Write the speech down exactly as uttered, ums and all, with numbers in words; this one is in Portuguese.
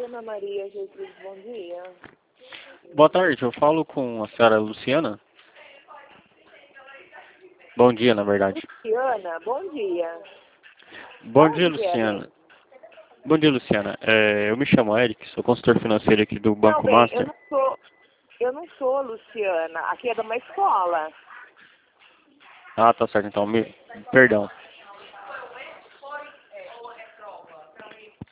Ana Maria Gertrudes, bom dia. Boa tarde, eu falo com a senhora Luciana. Bom dia, na verdade. Luciana, bom dia. Bom Onde dia, que é, Luciana. bem? Bom dia, Luciana. É, eu me chamo Eric, sou consultor financeiro aqui do Não, Banco bem, eu Master. não sou, eu não sou Luciana. Aqui é de uma escola. Ah, tá certo, então, me... perdão.